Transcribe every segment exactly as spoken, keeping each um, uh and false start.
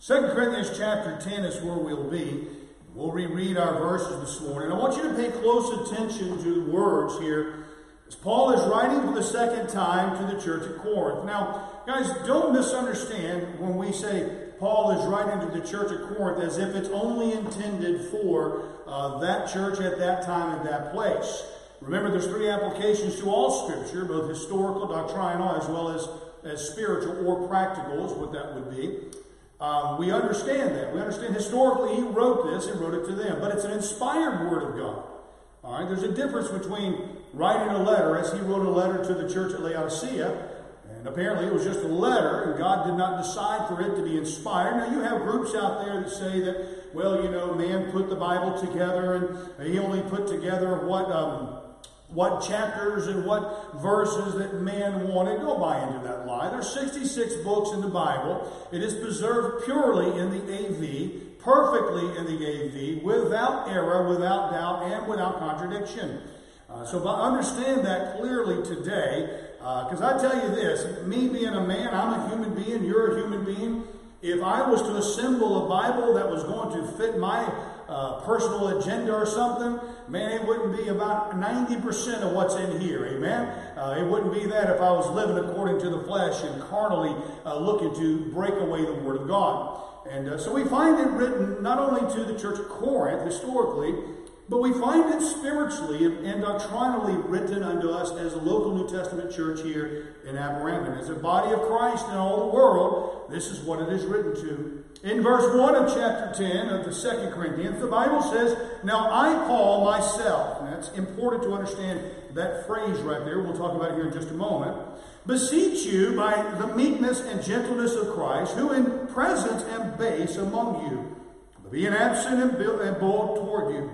Second Corinthians chapter ten is where we'll be. We'll reread our verses this morning. I want you to pay close attention to the words here as Paul is writing for the second time to the church at Corinth. Now, guys, don't misunderstand when we say Paul is writing to the church at Corinth as if it's only intended for uh, that church at that time and that place. Remember, there's three applications to all Scripture, both historical, doctrinal, as well as, as spiritual or practical is what that would be. Um, we understand that. We understand historically he wrote this and wrote it to them. But it's an inspired Word of God. All right, there's a difference between writing a letter, as he wrote a letter to the church at Laodicea, and apparently it was just a letter, and God did not decide for it to be inspired. Now, you have groups out there that say that, well, you know, man put the Bible together, and he only put together what um, what chapters and what verses that man wanted. Don't buy into that lie. There's sixty-six books in the Bible. It is preserved purely in the A V, perfectly in the A V, without error, without doubt, and without contradiction. Uh, so understand that clearly today, because uh, I tell you this, me being a man, I'm a human being, you're a human being. If I was to assemble a Bible that was going to fit my uh, personal agenda or something, man, it wouldn't be about ninety percent of what's in here, amen? Uh, it wouldn't be that if I was living according to the flesh and carnally uh, looking to break away the Word of God. And uh, so we find it written not only to the church of Corinth, historically, but we find it spiritually and doctrinally written unto us as a local New Testament church here in Apparentum. As a body of Christ in all the world, this is what it is written to. In verse one of chapter ten of the Second Corinthians, the Bible says, "Now I, Paul, myself," and that's important to understand that phrase right there. We'll talk about it here in just a moment. "Beseech you by the meekness and gentleness of Christ, who in presence am base among you, being absent and bold toward you.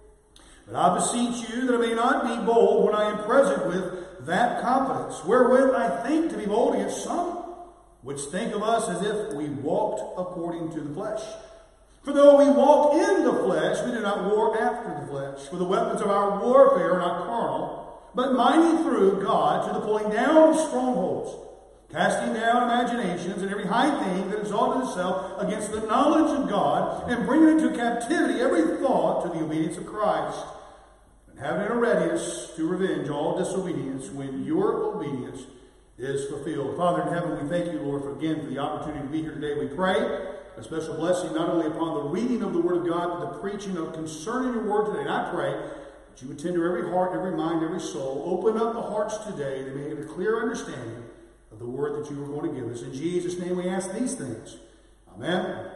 But I beseech you that I may not be bold when I am present with that confidence, wherewith I think to be bold against some, which think of us as if we walked according to the flesh. For though we walk in the flesh, we do not war after the flesh. For the weapons of our warfare are not carnal, but mighty through God to the pulling down of strongholds, casting down imaginations and every high thing that exalted itself against the knowledge of God, and bringing into captivity every thought to the obedience of Christ, and having a readiness to revenge all disobedience when your obedience is fulfilled." Father in heaven, we thank you, Lord, for again for the opportunity to be here today. We pray a special blessing not only upon the reading of the Word of God, but the preaching of concerning your Word today. And I pray that you would tend to every heart, every mind, every soul. Open up the hearts today that may have a clear understanding of the Word that you are going to give us. In Jesus' name we ask these things. Amen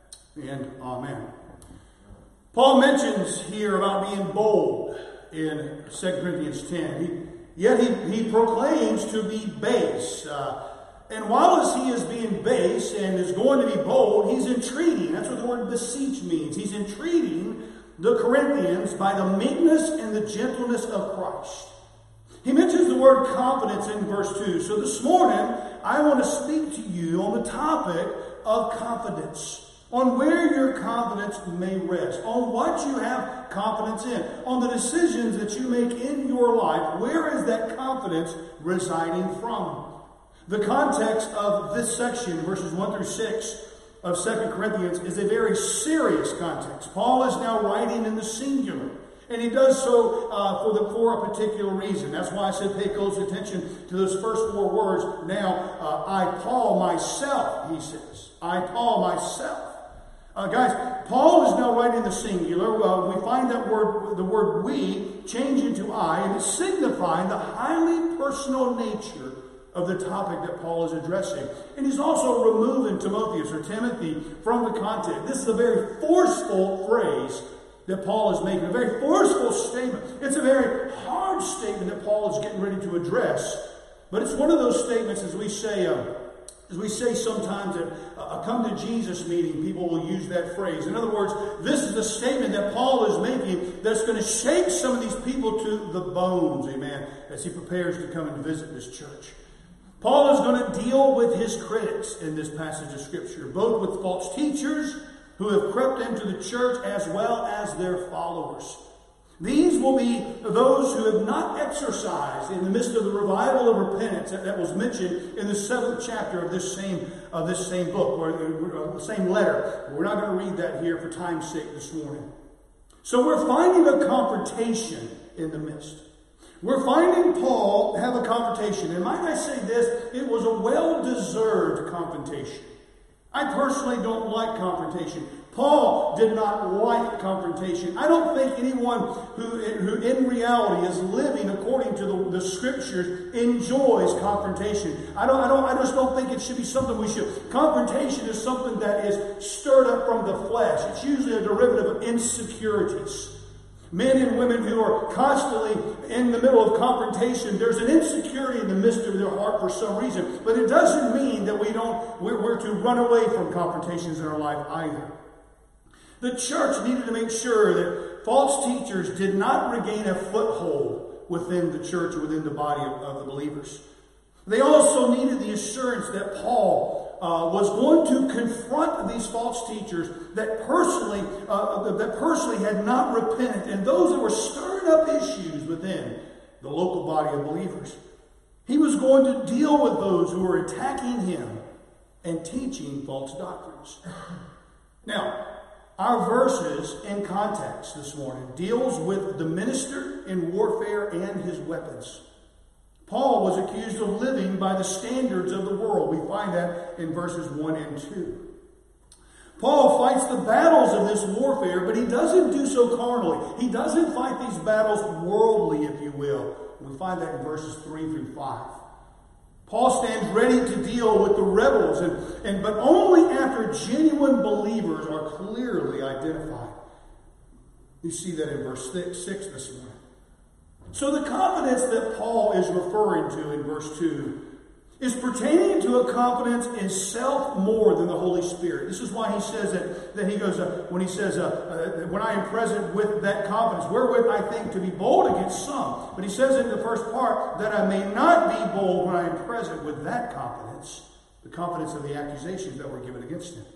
and amen. Paul mentions here about being bold in Second Corinthians ten. He, yet he, he proclaims to be base. Uh, and while as he is being base and is going to be bold, he's entreating. That's what the word beseech means. He's entreating the Corinthians by the meekness and the gentleness of Christ. He mentions the word confidence in verse two. So this morning, I want to speak to you on the topic of confidence. On where your confidence may rest. On what you have confidence in. On the decisions that you make in your life. Where is that confidence residing from? The context of this section, verses one through six of Second Corinthians, is a very serious context. Paul is now writing in the singular. And he does so uh, for the for a particular reason. That's why I said pay close attention to those first four words. Now, uh, I, Paul, myself, he says. I, Paul, myself. Uh, guys, Paul is now writing the singular. Uh, we find that word, the word we, change into I, and it's signifying the highly personal nature of the topic that Paul is addressing. And he's also removing Timotheus or Timothy from the context. This is a very forceful phrase that Paul is making, a very forceful statement. It's a very hard statement that Paul is getting ready to address. But it's one of those statements, as we say, uh, as we say sometimes at a come to Jesus meeting, people will use that phrase. In other words, this is a statement that Paul is making that's going to shake some of these people to the bones, amen, as he prepares to come and visit this church. Paul is going to deal with his critics in this passage of Scripture, both with false teachers who have crept into the church as well as their followers. These will be those who have not exercised in the midst of the revival of repentance that, that was mentioned in the seventh chapter of this same of this same book, or the same letter. We're not going to read that here for time's sake this morning. So we're finding a confrontation in the midst. We're finding Paul have a confrontation. And might I say this, it was a well-deserved confrontation. I personally don't like confrontation. Paul did not like confrontation. I don't think anyone who, who in reality is living according to the, the Scriptures enjoys confrontation. I don't, I don't, I just don't think it should be something we should. Confrontation is something that is stirred up from the flesh. It's usually a derivative of insecurities. Men and women who are constantly in the middle of confrontation, there's an insecurity in the midst of their heart for some reason. But it doesn't mean that we don't, we're, we're to run away from confrontations in our life either. The church needed to make sure that false teachers did not regain a foothold within the church or within the body of, of the believers. They also needed the assurance that Paul uh, was going to confront these false teachers that personally, uh, that personally had not repented, and those that were stirring up issues within the local body of believers. He was going to deal with those who were attacking him and teaching false doctrines. Now, our verses in context this morning deals with the minister in warfare and his weapons. Paul was accused of living by the standards of the world. We find that in verses one and two. Paul fights the battles of this warfare, but he doesn't do so carnally. He doesn't fight these battles worldly, if you will. We find that in verses three through five. Paul stands ready to deal with the rebels, and, and but only after genuine believers are clearly identified. You see that in verse six, six this morning. So the confidence that Paul is referring to in verse two is pertaining to a confidence in self more than the Holy Spirit. This is why he says that, that he goes, uh, when he says, uh, uh, when I am present with that confidence, wherewith I think to be bold against some. But he says in the first part, that I may not be bold when I am present with that confidence, the confidence of the accusations that were given against him.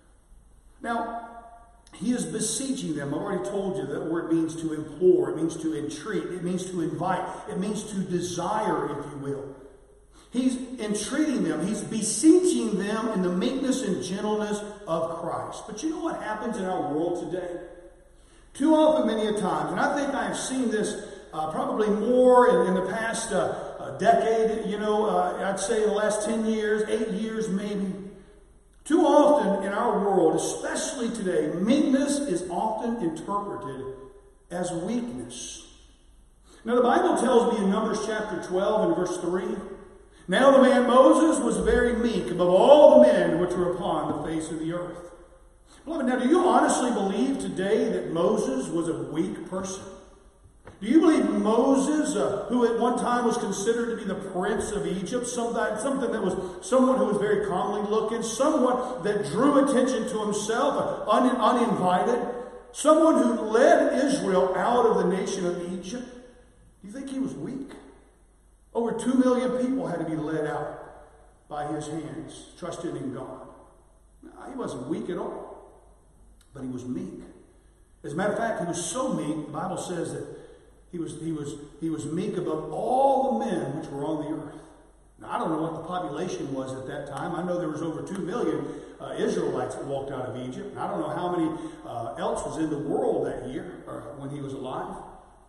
Now, he is beseeching them. I've already told you that word means to implore, it means to entreat, it means to invite, it means to desire, if you will. He's entreating them. He's beseeching them in the meekness and gentleness of Christ. But you know what happens in our world today? Too often, many a times, and I think I've seen this uh, probably more in, in the past uh, uh, decade, you know, uh, I'd say the last ten years, eight years maybe. Too often in our world, especially today, meekness is often interpreted as weakness. Now, the Bible tells me in Numbers chapter twelve and verse three, now the man Moses was very meek above all the men which were upon the face of the earth. Beloved, now do you honestly believe today that Moses was a weak person? Do you believe Moses, uh, who at one time was considered to be the prince of Egypt, something, something that was someone who was very comely looking, someone that drew attention to himself, uh, un, uninvited, someone who led Israel out of the nation of Egypt? Do you think he was weak? Over two million people had to be led out by his hands, trusting in God. No, he wasn't weak at all, but he was meek. As a matter of fact, he was so meek, the Bible says that he was, he was, he was meek above all the men which were on the earth. Now, I don't know what the population was at that time. I know there was over two million uh, Israelites that walked out of Egypt. And I don't know how many uh, else was in the world that year or when he was alive.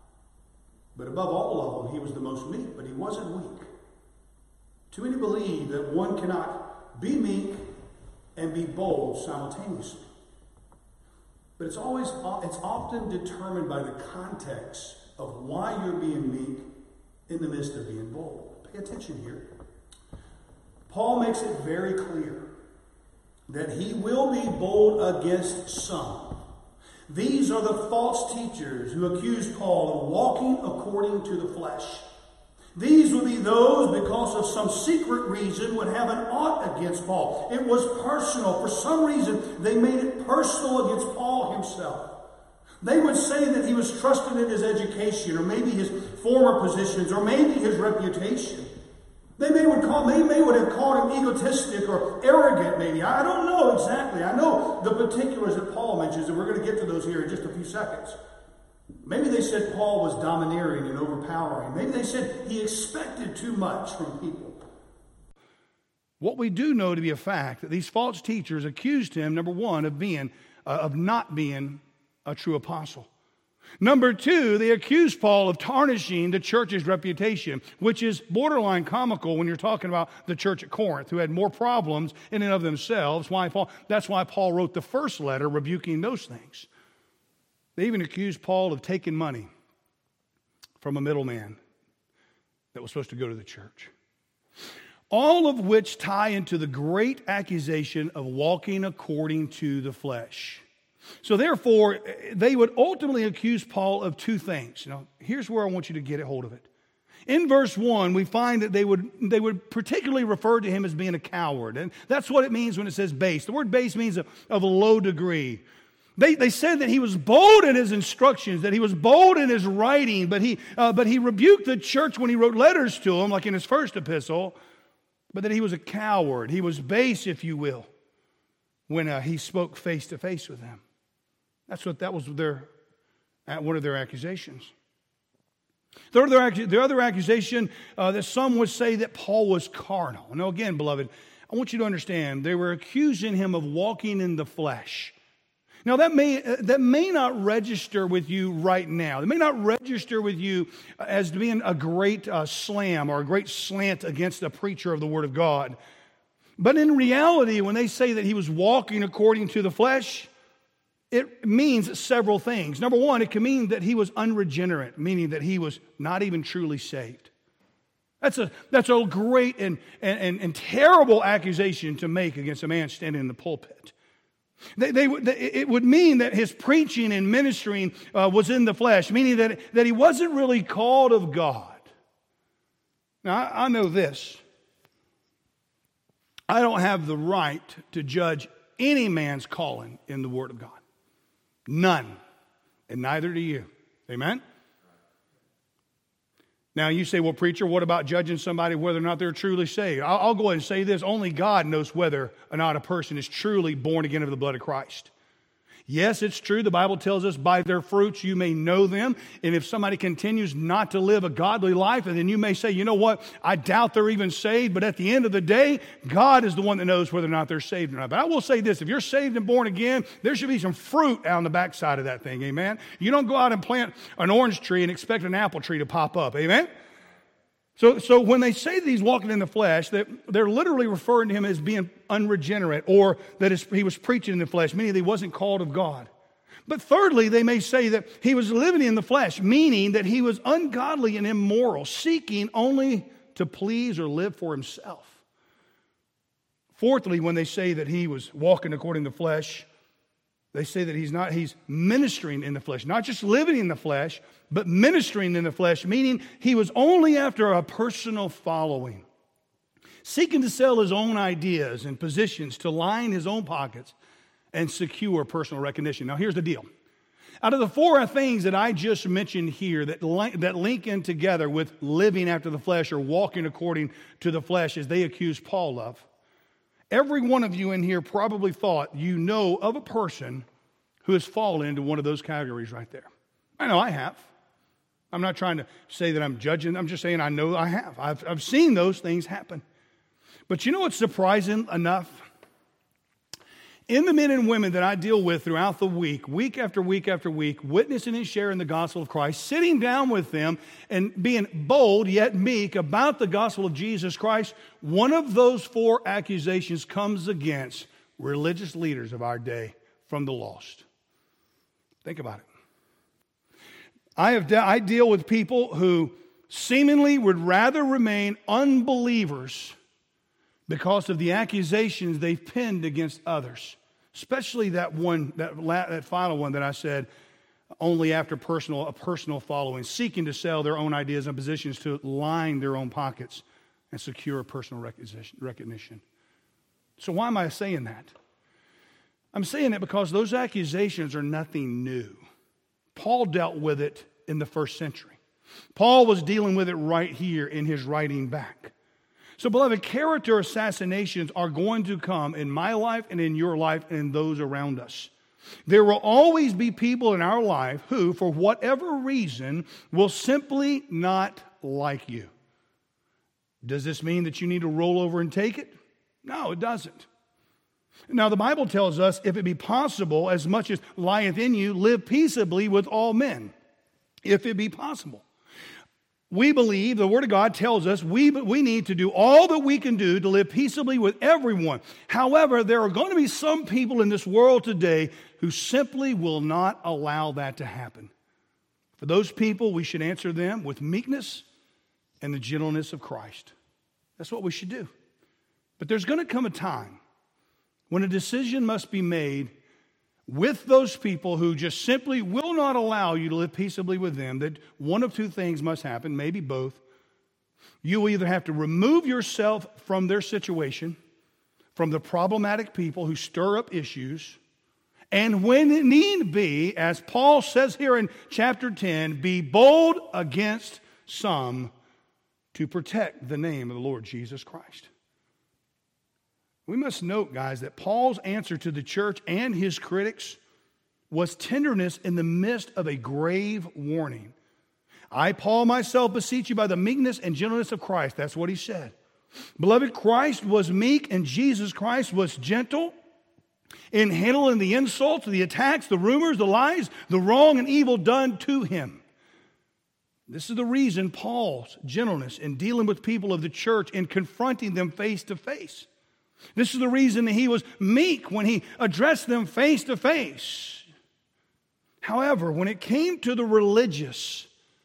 But above all of them, he was the most meek, but he wasn't weak. Too many believe that one cannot be meek and be bold simultaneously. But it's always, it's often determined by the context of why you're being meek in the midst of being bold. Pay attention here. Paul makes it very clear that he will be bold against some. These are the false teachers who accuse Paul of walking according to the flesh. These would be those, because of some secret reason, would have an ought against Paul. It was personal. For some reason, they made it personal against Paul himself. They would say that he was trusting in his education, or maybe his former positions, or maybe his reputation. They may would call, they may would have called him egotistic or arrogant, maybe. I don't know exactly. I know the particulars that Paul mentions, and we're going to get to those here in just a few seconds. Maybe they said Paul was domineering and overpowering. Maybe they said he expected too much from people. What we do know to be a fact, that these false teachers accused him, number one, of being, uh, of not being a true apostle. Number two, they accused Paul of tarnishing the church's reputation, which is borderline comical when you're talking about the church at Corinth, who had more problems in and of themselves. Why Paul? That's why Paul wrote the first letter rebuking those things. They even accused Paul of taking money from a middleman that was supposed to go to the church. All of which tie into the great accusation of walking according to the flesh. So therefore, they would ultimately accuse Paul of two things. Now, here's where I want you to get a hold of it. In verse one, we find that they would, they would particularly refer to him as being a coward. And that's what it means when it says base. The word base means of, of a low degree. They, they said that he was bold in his instructions, that he was bold in his writing, but he, uh, but he rebuked the church when he wrote letters to them, like in his first epistle, but that he was a coward. He was base, if you will, when uh, he spoke face to face with them. That's what that was their one of their accusations. The other, the other accusation uh, that some would say that Paul was carnal. Now again, beloved, I want you to understand, they were accusing him of walking in the flesh. Now that may that may not register with you right now. It may not register with you as being a great uh, slam or a great slant against a preacher of the Word of God. But in reality, when they say that he was walking according to the flesh, it means several things. Number one, it can mean that he was unregenerate, meaning that he was not even truly saved. That's a that's a great and, and, and terrible accusation to make against a man standing in the pulpit. They, they, it would mean that his preaching and ministering uh, was in the flesh, meaning that, that he wasn't really called of God. Now, I, I know this. I don't have the right to judge any man's calling in the Word of God. None. And neither do you. Amen? Now you say, well, preacher, what about judging somebody whether or not they're truly saved? I'll, I'll go ahead and say this. Only God knows whether or not a person is truly born again of the blood of Christ. Yes, it's true. The Bible tells us by their fruits you may know them. And if somebody continues not to live a godly life, and then you may say, you know what, I doubt they're even saved. But at the end of the day, God is the one that knows whether or not they're saved or not. But I will say this, if you're saved and born again, there should be some fruit out on the backside of that thing, amen? You don't go out and plant an orange tree and expect an apple tree to pop up, amen? So, so when they say that he's walking in the flesh, that they're literally referring to him as being unregenerate, or that he was preaching in the flesh, meaning that he wasn't called of God. But thirdly, they may say that he was living in the flesh, meaning that he was ungodly and immoral, seeking only to please or live for himself. Fourthly, when they say that he was walking according to the flesh, they say that he's not, he's ministering in the flesh, not just living in the flesh, but ministering in the flesh, meaning he was only after a personal following, seeking to sell his own ideas and positions to line his own pockets and secure personal recognition. Now, here's the deal. Out of the four things that I just mentioned here that link, that link in together with living after the flesh or walking according to the flesh as they accuse Paul of, every one of you in here probably thought you know of a person who has fallen into one of those categories right there. I know I have. I'm not trying to say that I'm judging. I'm just saying I know I have. I've, I've seen those things happen. But you know what's surprising enough? In the men and women that I deal with throughout the week, week after week after week, witnessing and sharing the gospel of Christ, sitting down with them and being bold yet meek about the gospel of Jesus Christ, one of those four accusations comes against religious leaders of our day from the lost. Think about it. I have de- I deal with people who seemingly would rather remain unbelievers because of the accusations they've pinned against others, especially that one, that, la- that final one that I said, only after personal a personal following, seeking to sell their own ideas and positions to line their own pockets and secure personal recognition. So why am I saying that? I'm saying it because those accusations are nothing new. Paul dealt with it in the first century. Paul was dealing with it right here in his writing back. So, beloved, character assassinations are going to come in my life and in your life and in those around us. There will always be people in our life who, for whatever reason, will simply not like you. Does this mean that you need to roll over and take it? No, it doesn't. Now, the Bible tells us, if it be possible, as much as lieth in you, live peaceably with all men. If it be possible. We believe, the Word of God tells us, we, we need to do all that we can do to live peaceably with everyone. However, there are going to be some people in this world today who simply will not allow that to happen. For those people, we should answer them with meekness and the gentleness of Christ. That's what we should do. But there's going to come a time when a decision must be made with those people who just simply will not allow you to live peaceably with them, that one of two things must happen, maybe both. You will either have to remove yourself from their situation, from the problematic people who stir up issues, and when it need be, as Paul says here in chapter ten, be bold against some to protect the name of the Lord Jesus Christ. We must note, guys, that Paul's answer to the church and his critics was tenderness in the midst of a grave warning. I, Paul, myself beseech you by the meekness and gentleness of Christ. That's what he said. Beloved, Christ was meek and Jesus Christ was gentle in handling the insults, the attacks, the rumors, the lies, the wrong and evil done to him. This is the reason Paul's gentleness in dealing with people of the church and confronting them face to face. This is the reason that he was meek when he addressed them face to face. However, when it came to the religiousites,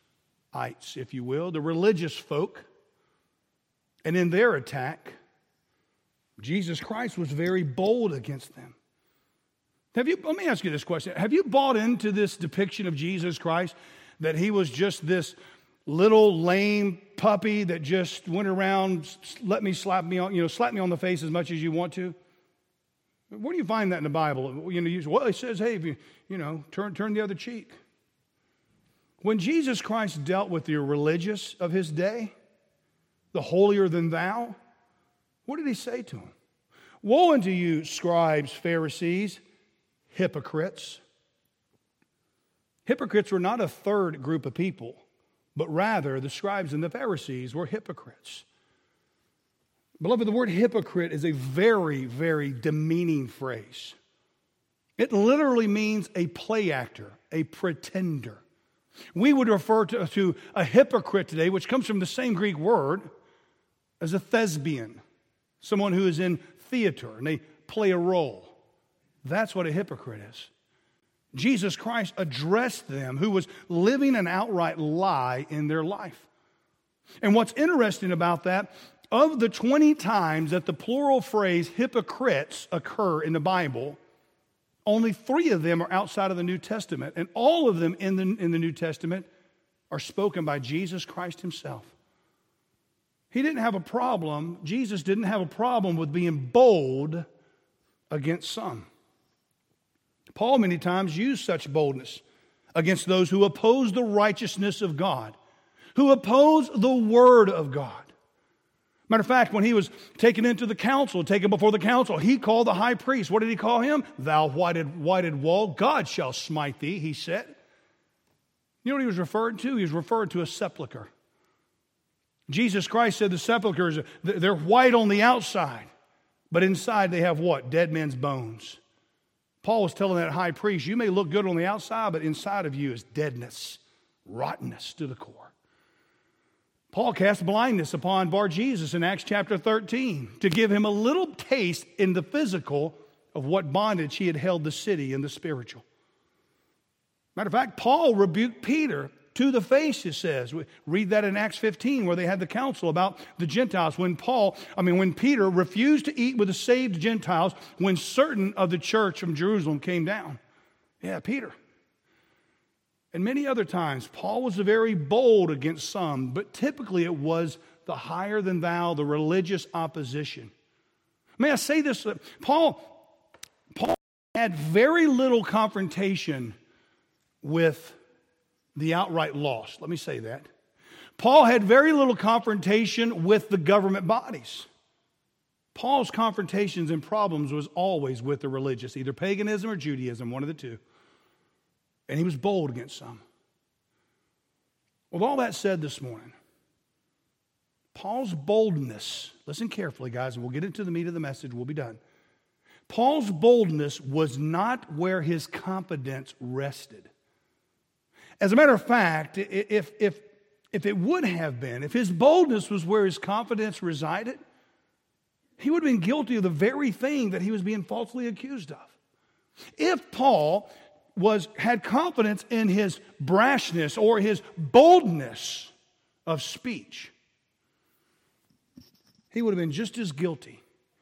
if you will, the religious folk, and in their attack, Jesus Christ was very bold against them. Have you? Let me ask you this question. Have you bought into this depiction of Jesus Christ that he was just this little lame puppy that just went around, let me slap me on, you know, slap me on the face as much as you want to? Where do you find that in the Bible? You know, you, well, it says, hey, if you, you know, turn turn the other cheek. When Jesus Christ dealt with the religious of his day, the holier than thou, what did he say to them? Woe unto you, scribes, Pharisees, hypocrites. Hypocrites were not a third group of people, but rather the scribes and the Pharisees were hypocrites. Beloved, the word hypocrite is a very, very demeaning phrase. It literally means a play actor, a pretender. We would refer to, to a hypocrite today, which comes from the same Greek word, as a thespian, someone who is in theater and they play a role. That's what a hypocrite is. Jesus Christ addressed them who was living an outright lie in their life. And what's interesting about that, of the twenty times that the plural phrase hypocrites occur in the Bible, only three of them are outside of the New Testament, and all of them in the, in the New Testament are spoken by Jesus Christ himself. He didn't have a problem, Jesus didn't have a problem with being bold against some. Paul many times used such boldness against those who oppose the righteousness of God, who oppose the Word of God. Matter of fact, when he was taken into the council, taken before the council, he called the high priest. What did he call him? Thou whited, whited wall, God shall smite thee, he said. You know what he was referring to? He was referring to a sepulcher. Jesus Christ said the sepulchres, they're white on the outside, but inside they have what? Dead men's bones. Paul was telling that high priest, you may look good on the outside, but inside of you is deadness, rottenness to the core. Paul cast blindness upon Bar-Jesus in Acts chapter thirteen to give him a little taste in the physical of what bondage he had held the city in the spiritual. Matter of fact, Paul rebuked Peter to the face, it says. We read that in Acts fifteen where they had the council about the Gentiles. When Paul, I mean, when Peter refused to eat with the saved Gentiles when certain of the church from Jerusalem came down. Yeah, Peter. And many other times, Paul was very bold against some, but typically it was the higher than thou, the religious opposition. May I say this? Paul, Paul had very little confrontation with the outright lost. Let me say that. Paul had very little confrontation with the government bodies. Paul's confrontations and problems was always with the religious, either paganism or Judaism, one of the two. And he was bold against some. With all that said this morning, Paul's boldness, listen carefully, guys, and we'll get into the meat of the message, we'll be done. Paul's boldness was not where his confidence rested. As a matter of fact, if, if, if it would have been, if his boldness was where his confidence resided, he would have been guilty of the very thing that he was being falsely accused of. If Paul was had confidence in his brashness or his boldness of speech, he would have been just as guilty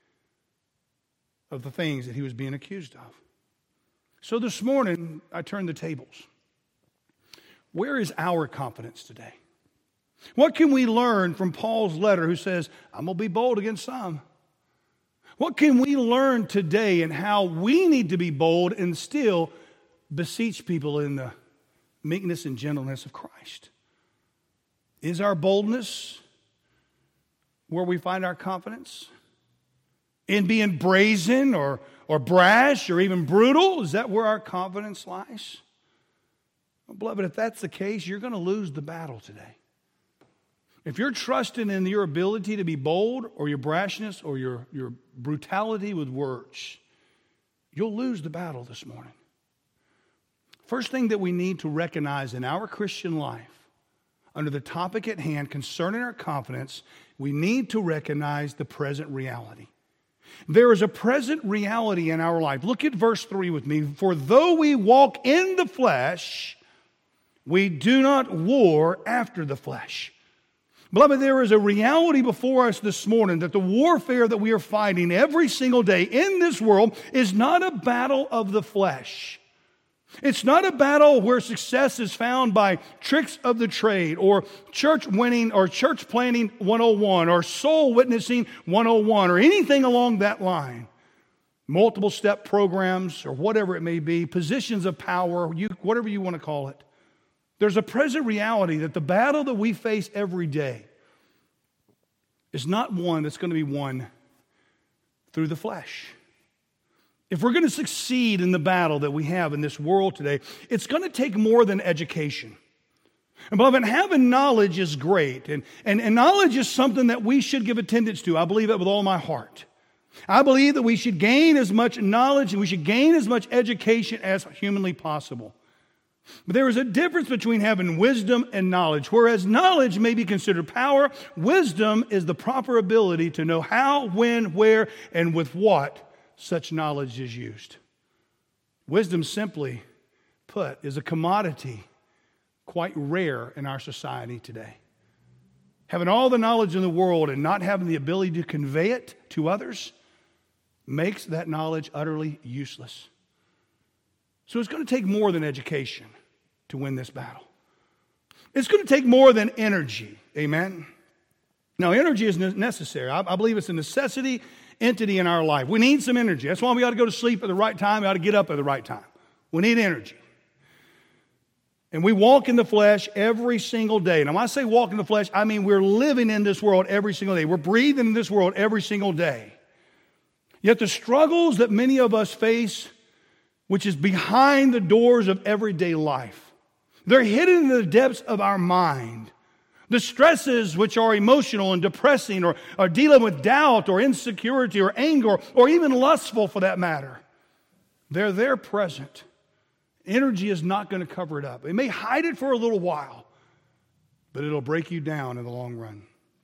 of the things that he was being accused of. So this morning, I turned the tables. Where is our confidence today? What can we learn from Paul's letter who says, I'm going to be bold against some? What can we learn today in how we need to be bold and still beseech people in the meekness and gentleness of Christ? Is our boldness where we find our confidence? In being brazen or, or brash or even brutal? Is that where our confidence lies? Well, beloved, if that's the case, you're going to lose the battle today. If you're trusting in your ability to be bold or your brashness or your, your brutality with words, you'll lose the battle this morning. First thing that we need to recognize in our Christian life, under the topic at hand concerning our confidence, we need to recognize the present reality. There is a present reality in our life. Look at verse three with me. For though we walk in the flesh, we do not war after the flesh. Beloved, there is a reality before us this morning that the warfare that we are fighting every single day in this world is not a battle of the flesh. It's not a battle where success is found by tricks of the trade or church winning or church planning one oh one or soul witnessing one oh one or anything along that line. Multiple step programs or whatever it may be, positions of power, you, whatever you want to call it. There's a present reality that the battle that we face every day is not one that's going to be won through the flesh. If we're going to succeed in the battle that we have in this world today, it's going to take more than education. And beloved, having knowledge is great. And, and, and knowledge is something that we should give attendance to. I believe that with all my heart. I believe that we should gain as much knowledge and we should gain as much education as humanly possible. But there is a difference between having wisdom and knowledge. Whereas knowledge may be considered power, wisdom is the proper ability to know how, when, where, and with what such knowledge is used. Wisdom, simply put, is a commodity quite rare in our society today. Having all the knowledge in the world and not having the ability to convey it to others makes that knowledge utterly useless. So it's going to take more than education to win this battle. It's going to take more than energy. Amen? Now, energy is necessary. I, I believe it's a necessity entity in our life. We need some energy. That's why we ought to go to sleep at the right time. We ought to get up at the right time. We need energy. And we walk in the flesh every single day. And when I say walk in the flesh, I mean we're living in this world every single day. We're breathing in this world every single day. Yet the struggles that many of us face, which is behind the doors of everyday life, they're hidden in the depths of our mind. The stresses which are emotional and depressing or are dealing with doubt or insecurity or anger or even lustful for that matter, they're there present. Energy is not going to cover it up. It may hide it for a little while, but it'll break you down in the long run.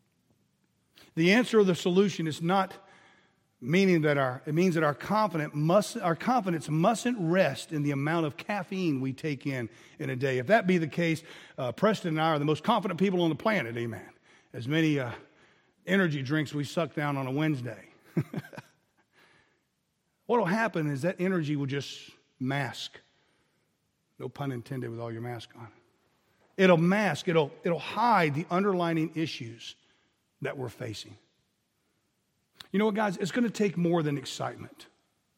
The answer or the solution is not meaning that our, it means that our confidence must, our confidence mustn't rest in the amount of caffeine we take in in a day. If that be the case, uh, Preston and I are the most confident people on the planet, amen. As many uh, energy drinks we suck down on a Wednesday. What will happen is that energy will just mask. No pun intended with all your mask on. It'll mask, it'll, it'll hide the underlying issues that we're facing. You know what, guys? It's going to take more than excitement.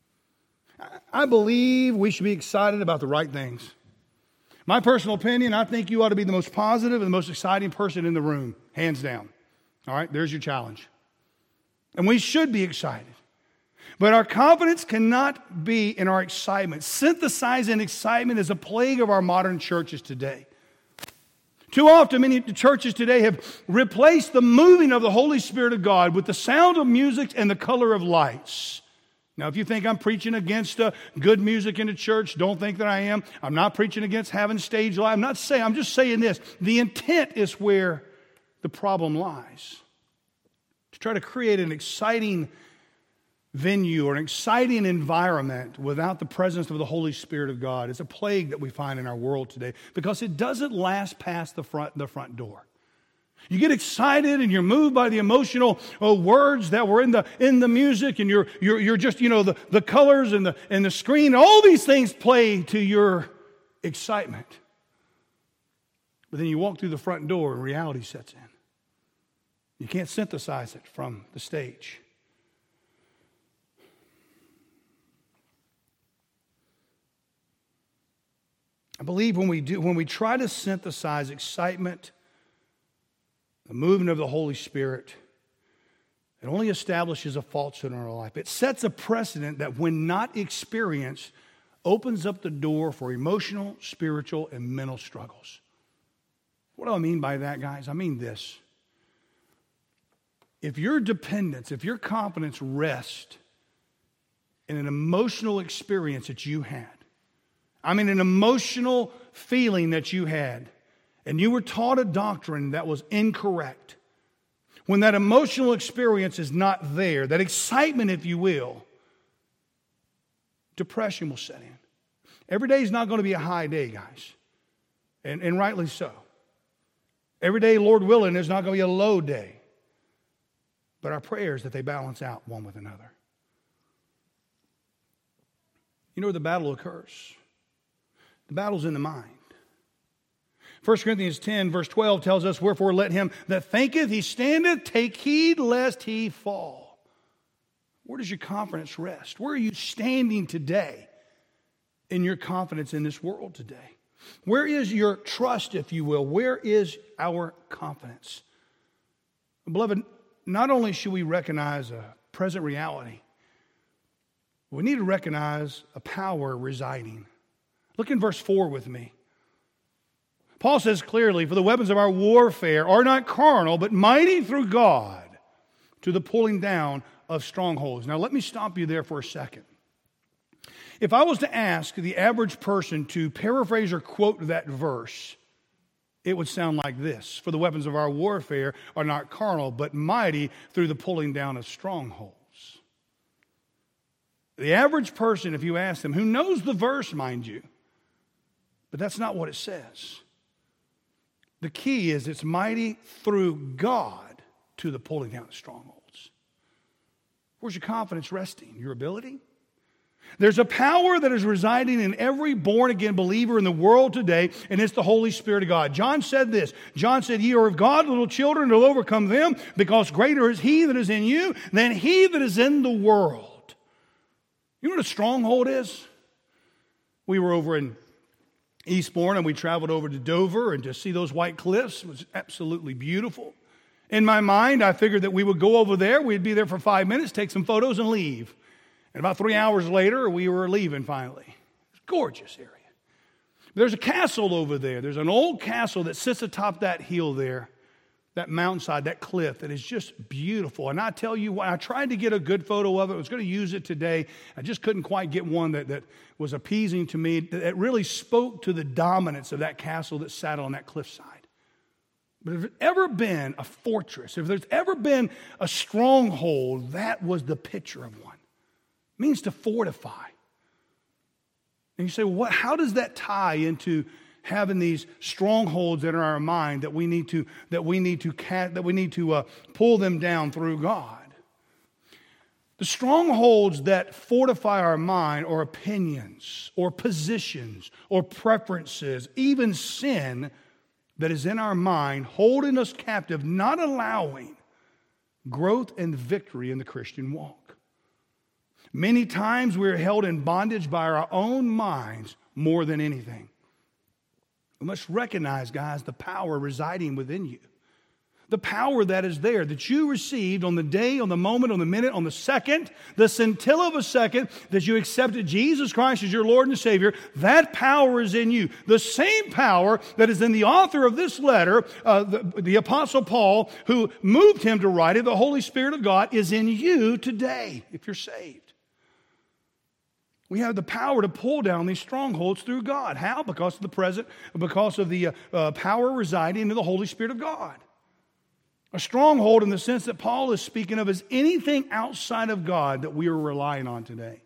I believe we should be excited about the right things. My personal opinion, I think you ought to be the most positive and the most exciting person in the room, hands down. All right, there's your challenge. And we should be excited. But our confidence cannot be in our excitement. Synthesizing excitement is a plague of our modern churches today. Too often, many churches today have replaced the moving of the Holy Spirit of God with the sound of music and the color of lights. Now, if you think I'm preaching against uh, good music in the church, don't think that I am. I'm not preaching against having stage light. I'm not saying, I'm just saying this. The intent is where the problem lies. To try to create an exciting venue or an exciting environment without the presence of the Holy Spirit of God is a plague that we find in our world today because it doesn't last past the front, the front door. You get excited and you're moved by the emotional uh, words that were in the in the music, and you're you're you're just, you know, the, the colors and the and the screen, all these things play to your excitement. But then you walk through the front door and reality sets in. You can't synthesize it from the stage. I believe when we do, when we try to synthesize excitement, the movement of the Holy Spirit, it only establishes a falsehood in our life. It sets a precedent that, when not experienced, opens up the door for emotional, spiritual, and mental struggles. What do I mean by that, guys? I mean this. If your dependence, if your confidence rests in an emotional experience that you had, I mean an emotional feeling that you had, and you were taught a doctrine that was incorrect, when that emotional experience is not there, that excitement, if you will, depression will set in. Every day is not going to be a high day, guys, and, and rightly so. Every day, Lord willing, is not going to be a low day. But our prayer is that they balance out one with another. You know where the battle occurs? The battle's in the mind. First Corinthians ten, verse twelve tells us, wherefore let him that thinketh he standeth take heed lest he fall. Where does your confidence rest? Where are you standing today in your confidence in this world today? Where is your trust, if you will? Where is our confidence? Beloved, not only should we recognize a present reality, we need to recognize a power residing. Look in verse four with me. Paul says clearly, for the weapons of our warfare are not carnal, but mighty through God to the pulling down of strongholds. Now let me stop you there for a second. If I was to ask the average person to paraphrase or quote that verse, it would sound like this. For the weapons of our warfare are not carnal, but mighty through the pulling down of strongholds. The average person, if you ask them, who knows the verse, mind you, but that's not what it says. The key is it's mighty through God to the pulling down of strongholds. Where's your confidence resting? Your ability? There's a power that is residing in every born-again believer in the world today, and it's the Holy Spirit of God. John said this. John said, ye are of God, little children, and will overcome them, because greater is he that is in you than he that is in the world. You know what a stronghold is? We were over in Eastbourne, and we traveled over to Dover, and to see those white cliffs was absolutely beautiful. In my mind, I figured that we would go over there, we'd be there for five minutes, take some photos, and leave. And about three hours later, we were leaving finally. It's a gorgeous area. There's a castle over there. There's an old castle that sits atop that hill there, that mountainside, that cliff, that is just beautiful. And I tell you what, I tried to get a good photo of it. I was going to use it today. I just couldn't quite get one that, that was appeasing to me, that really spoke to the dominance of that castle that sat on that cliffside. But if there's ever been a fortress, if there's ever been a stronghold, that was the picture of one. It means to fortify. And you say, well, what, how does that tie into having these strongholds that are in our mind that we need to that we need to that we need to uh, pull them down through God? The strongholds that fortify our mind are opinions or positions or preferences, even sin that is in our mind, holding us captive, not allowing growth and victory in the Christian walk. Many times we are held in bondage by our own minds more than anything. We must recognize, guys, the power residing within you. The power that is there, that you received on the day, on the moment, on the minute, on the second, the scintilla of a second that you accepted Jesus Christ as your Lord and Savior, that power is in you. The same power that is in the author of this letter, uh, the, the Apostle Paul, who moved him to write it, the Holy Spirit of God, is in you today, if you're saved. We have the power to pull down these strongholds through God. How? Because of the present, because of the uh, uh, power residing in the Holy Spirit of God. A stronghold in the sense that Paul is speaking of is anything outside of God that we are relying on today.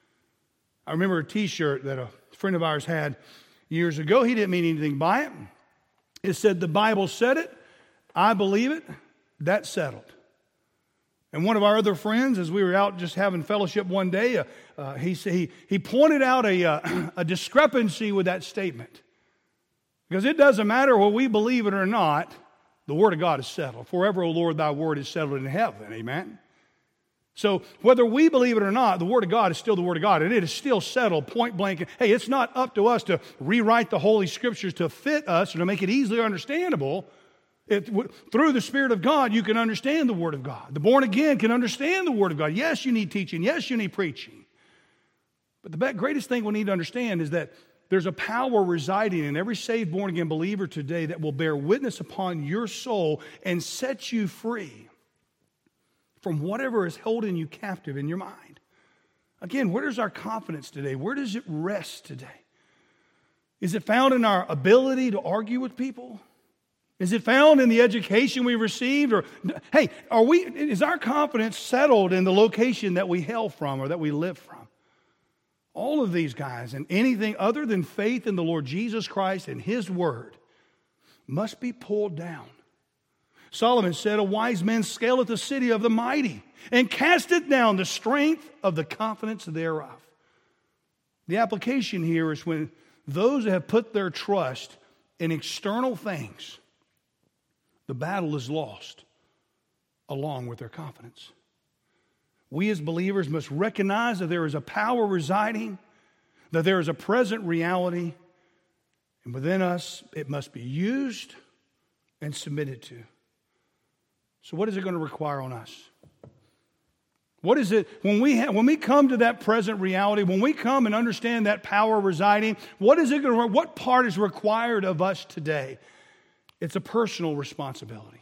I remember a t-shirt that a friend of ours had years ago. He didn't mean anything by it. It said, "The Bible said it, I believe it, that's settled." And one of our other friends, as we were out just having fellowship one day, uh, uh, he, he, he pointed out a, uh, a discrepancy with that statement. Because it doesn't matter whether we believe it or not, the Word of God is settled. Forever, O Lord, thy Word is settled in heaven. Amen? So whether we believe it or not, the Word of God is still the Word of God. And it is still settled, point blank. Hey, it's not up to us to rewrite the Holy Scriptures to fit us or to make it easily understandable. It, through the Spirit of God, you can understand the Word of God. The born again can understand the Word of God. Yes, you need teaching. Yes, you need preaching. But the greatest thing we need to understand is that there's a power residing in every saved, born-again believer today that will bear witness upon your soul and set you free from whatever is holding you captive in your mind. Again, where does our confidence today? Where does it rest today? Is it found in our ability to argue with people? Is it found in the education we received? Or, hey, are we? Is our confidence settled in the location that we hail from or that we live from? All of these guys and anything other than faith in the Lord Jesus Christ and His Word must be pulled down. Solomon said, "A wise man scaleth the city of the mighty and casteth down the strength of the confidence thereof." The application here is when those that have put their trust in external things, the battle is lost along with their confidence. We as believers must recognize that there is a power residing, that there is a present reality, and within us it must be used and submitted to. So what is it going to require on us? What is it, when we ha- when we come to that present reality, when we come and understand that power residing, what is it going to, what part is required of us today? It's a personal responsibility.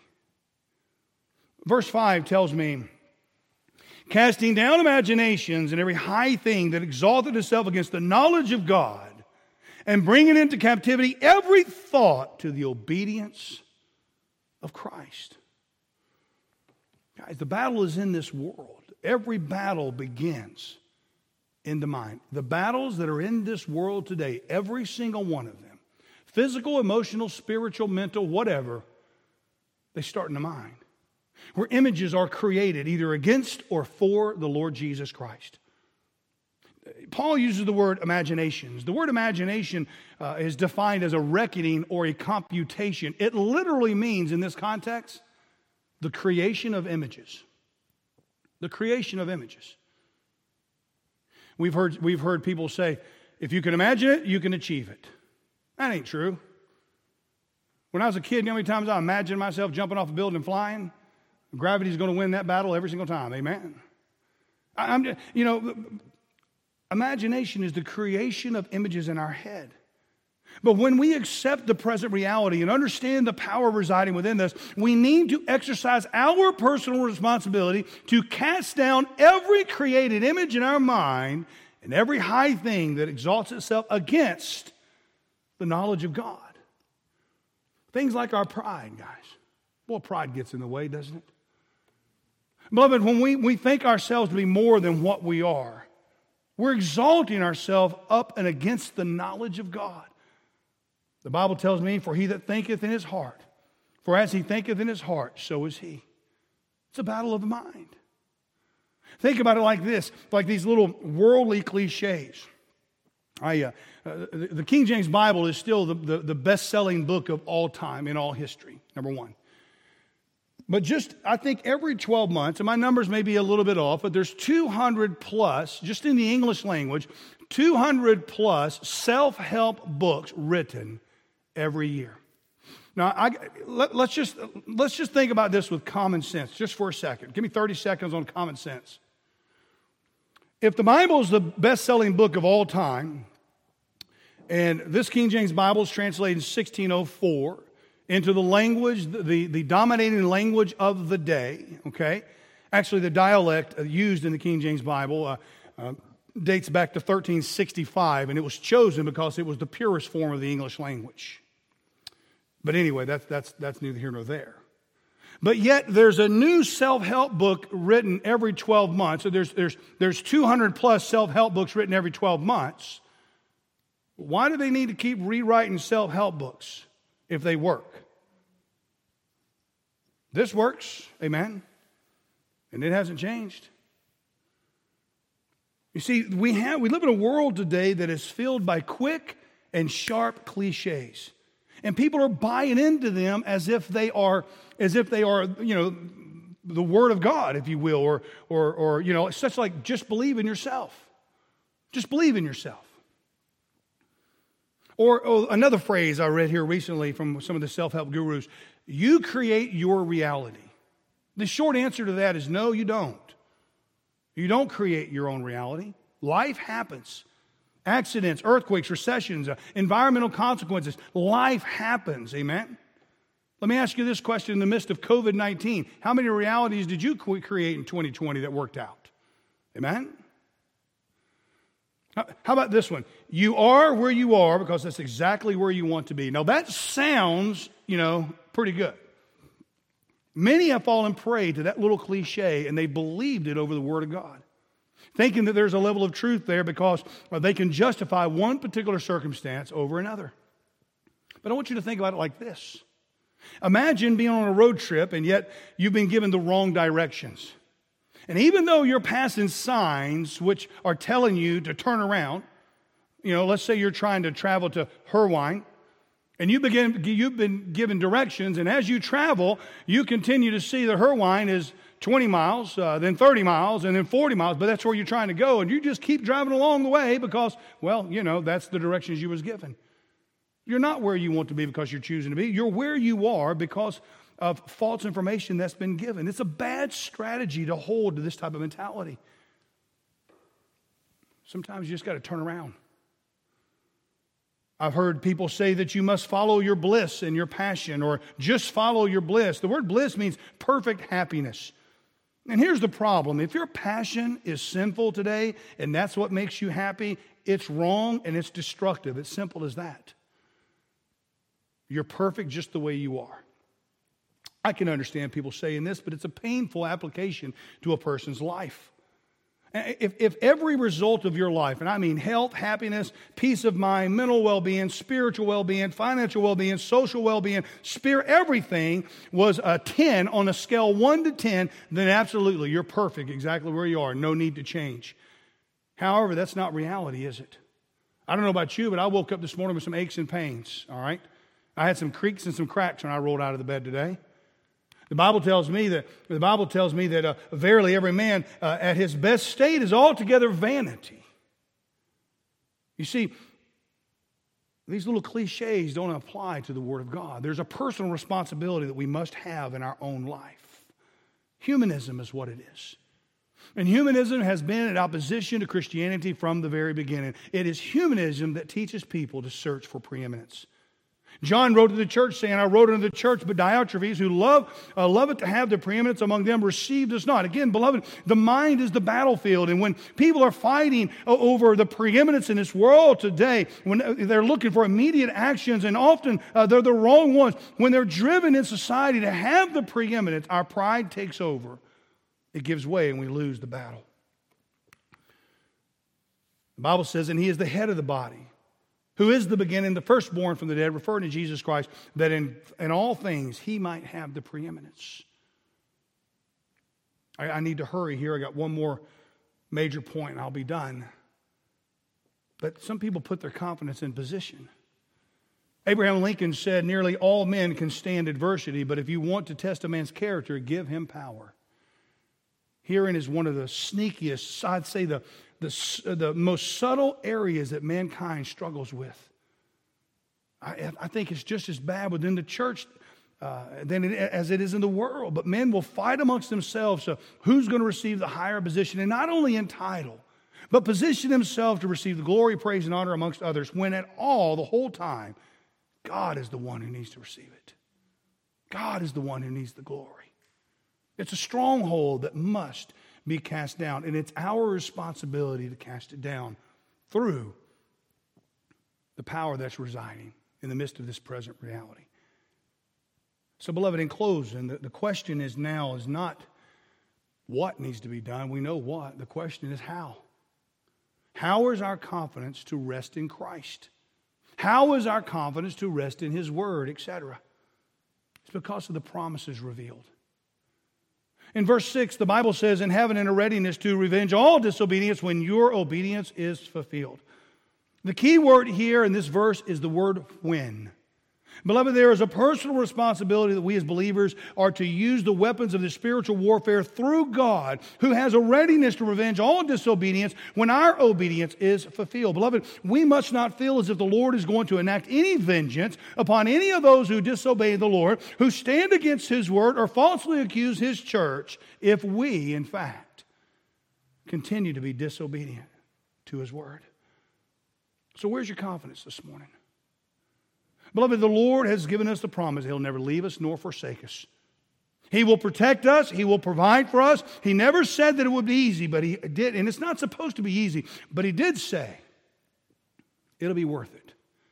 Verse five tells me, "Casting down imaginations and every high thing that exalted itself against the knowledge of God, and bringing into captivity every thought to the obedience of Christ." Guys, the battle is in this world. Every battle begins in the mind. The battles that are in this world today, every single one of them, physical, emotional, spiritual, mental, whatever, they start in the mind, where images are created either against or for the Lord Jesus Christ. Paul uses the word imaginations. The word imagination uh, is defined as a reckoning or a computation. It literally means, in this context, the creation of images. The creation of images. We've heard, we've heard people say, if you can imagine it, you can achieve it. That ain't true. When I was a kid, you know how many times I imagined myself jumping off a building and flying? Gravity's going to win that battle every single time. Amen. I, I'm, just, you know, imagination is the creation of images in our head. But when we accept the present reality and understand the power residing within us, we need to exercise our personal responsibility to cast down every created image in our mind and every high thing that exalts itself against the knowledge of God. Things like our pride, guys. Well, pride gets in the way, doesn't it? Beloved, when we, we think ourselves to be more than what we are, we're exalting ourselves up and against the knowledge of God. The Bible tells me, "For he that thinketh in his heart, for as he thinketh in his heart, so is he." It's a battle of the mind. Think about it like this, like these little worldly cliches. I, uh, uh, the, the King James Bible is still the, the, the best-selling book of all time in all history, number one. But just, I think every twelve months, and my numbers may be a little bit off, but there's two hundred plus, just in the English language, two hundred plus self-help books written every year. Now, I, let, let's just let's just think about this with common sense, just for a second. Give me thirty seconds on common sense. If the Bible is the best-selling book of all time, and this King James Bible is translated in sixteen oh four into the language, the, the dominating language of the day, okay? Actually, the dialect used in the King James Bible uh, uh, dates back to thirteen sixty-five, and it was chosen because it was the purest form of the English language. But anyway, that's, that's, that's neither here nor there. But yet, there's a new self-help book written every twelve months. So there's, there's, there's two hundred plus self-help books written every twelve months. Why do they need to keep rewriting self-help books if they work? This works, amen, and it hasn't changed. You see, we have we live in a world today that is filled by quick and sharp cliches. And people are buying into them as if they are, as if they are, you know, the Word of God, if you will, or, or, or you know, it's such like just believe in yourself. Just believe in yourself. Or oh, another phrase I read here recently from some of the self-help gurus: you create your reality. The short answer to that is no, you don't. You don't create your own reality. Life happens. Accidents, earthquakes, recessions, uh, environmental consequences. Life happens, amen? Let me ask you this question in the midst of covid nineteen. How many realities did you create in twenty twenty that worked out? Amen? How about this one? You are where you are because that's exactly where you want to be. Now that sounds, you know, pretty good. Many have fallen prey to that little cliche, and they believed it over the Word of God, thinking that there's a level of truth there because they can justify one particular circumstance over another. But I want you to think about it like this. Imagine being on a road trip, and yet you've been given the wrong directions. And even though you're passing signs which are telling you to turn around, you know, let's say you're trying to travel to Irvine, and you begin, you've been given directions, and as you travel, you continue to see that Irvine is twenty miles, uh, then thirty miles, and then forty miles, but that's where you're trying to go, and you just keep driving along the way because, well, you know, that's the directions you was given. You're not where you want to be because you're choosing to be. You're where you are because of false information that's been given. It's a bad strategy to hold to this type of mentality. Sometimes you just got to turn around. I've heard people say that you must follow your bliss and your passion, or just follow your bliss. The word bliss means perfect happiness. And here's the problem. If your passion is sinful today and that's what makes you happy, it's wrong and it's destructive. It's simple as that. You're perfect just the way you are. I can understand people saying this, but it's a painful application to a person's life. If, if every result of your life, and I mean health, happiness, peace of mind, mental well-being, spiritual well-being, financial well-being, social well-being, spirit, everything was a ten on a scale one to ten, then absolutely, you're perfect exactly where you are. No need to change. However, that's not reality, is it? I don't know about you, but I woke up this morning with some aches and pains, all right? I had some creaks and some cracks when I rolled out of the bed today. The Bible tells me that the Bible tells me that uh, verily every man uh, at his best state is altogether vanity. You see, these little cliches don't apply to the Word of God. There's a personal responsibility that we must have in our own life. Humanism is what it is. And humanism has been in opposition to Christianity from the very beginning. It is humanism that teaches people to search for preeminence. John wrote to the church saying, I wrote unto the church, but Diotrephes, who love, uh, loveth to have the preeminence among them, received us not. Again, beloved, the mind is the battlefield. And when people are fighting over the preeminence in this world today, when they're looking for immediate actions, and often uh, they're the wrong ones, when they're driven in society to have the preeminence, our pride takes over. It gives way and we lose the battle. The Bible says, and he is the head of the body, who is the beginning, the firstborn from the dead, referring to Jesus Christ, that in, in all things he might have the preeminence. I, I need to hurry here. I got one more major point and I'll be done. But some people put their confidence in position. Abraham Lincoln said, nearly all men can stand adversity, but if you want to test a man's character, give him power. Herein is one of the sneakiest, I'd say the The, the most subtle areas that mankind struggles with. I, I think it's just as bad within the church uh, than it, as it is in the world. But men will fight amongst themselves. So who's going to receive the higher position? And not only in title, but position himself to receive the glory, praise, and honor amongst others, when at all, the whole time, God is the one who needs to receive it. God is the one who needs the glory. It's a stronghold that must be cast down, and it's our responsibility to cast it down through the power that's residing in the midst of this present reality. So, beloved, in closing, the, the question is now is not what needs to be done. We know what. The question is how. How is our confidence to rest in Christ? How is our confidence to rest in His Word, et cetera? It's because of the promises revealed. In verse six, the Bible says, in heaven in a readiness to revenge all disobedience when your obedience is fulfilled. The key word here in this verse is the word when. Beloved, there is a personal responsibility that we as believers are to use the weapons of the spiritual warfare through God, who has a readiness to revenge all disobedience when our obedience is fulfilled. Beloved, we must not feel as if the Lord is going to enact any vengeance upon any of those who disobey the Lord, who stand against His word or falsely accuse His church, if we, in fact, continue to be disobedient to His word. So where's your confidence this morning? Beloved, the Lord has given us the promise He'll never leave us nor forsake us. He will protect us. He will provide for us. He never said that it would be easy, but He did. And it's not supposed to be easy, but He did say it'll be worth it.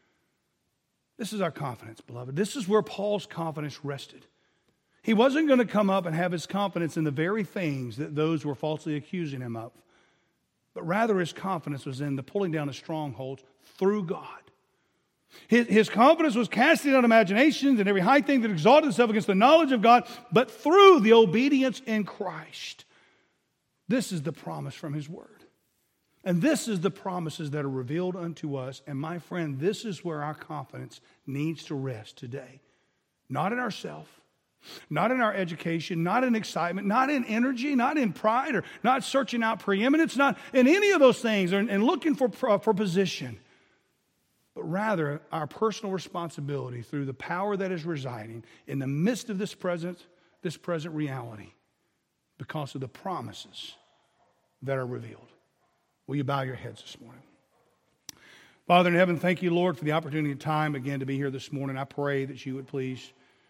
This is our confidence, beloved. This is where Paul's confidence rested. He wasn't going to come up and have his confidence in the very things that those were falsely accusing him of, but rather his confidence was in the pulling down of strongholds through God. His, his confidence was casting down imaginations and every high thing that exalted itself against the knowledge of God, but through the obedience in Christ. This is the promise from His Word. And this is the promises that are revealed unto us. And my friend, this is where our confidence needs to rest today. Not in ourselves, not in our education, not in excitement, not in energy, not in pride, or not searching out preeminence, not in any of those things, or, and looking for, for position. But rather, our personal responsibility through the power that is residing in the midst of this present, this present reality because of the promises that are revealed. Will you bow your heads this morning? Father in heaven, thank you, Lord, for the opportunity and time again to be here this morning. I pray that you would please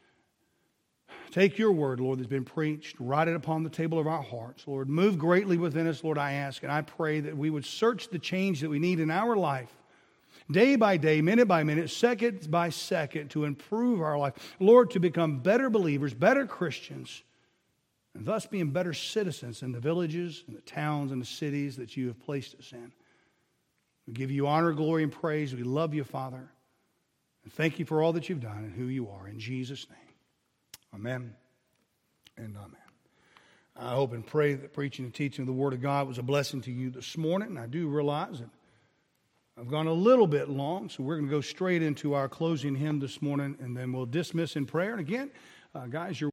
take your word, Lord, that's been preached, write it upon the table of our hearts. Lord, move greatly within us, Lord, I ask. And I pray that we would search the change that we need in our life day by day, minute by minute, second by second, to improve our life. Lord, to become better believers, better Christians, and thus being better citizens in the villages and the towns and the cities that you have placed us in. We give you honor, glory, and praise. We love you, Father. And thank you for all that you've done and who you are. In Jesus' name, amen and amen. I hope and pray that preaching and teaching of the Word of God was a blessing to you this morning. And I do realize that I've gone a little bit long, so we're going to go straight into our closing hymn this morning, and then we'll dismiss in prayer. And again, uh, guys, you're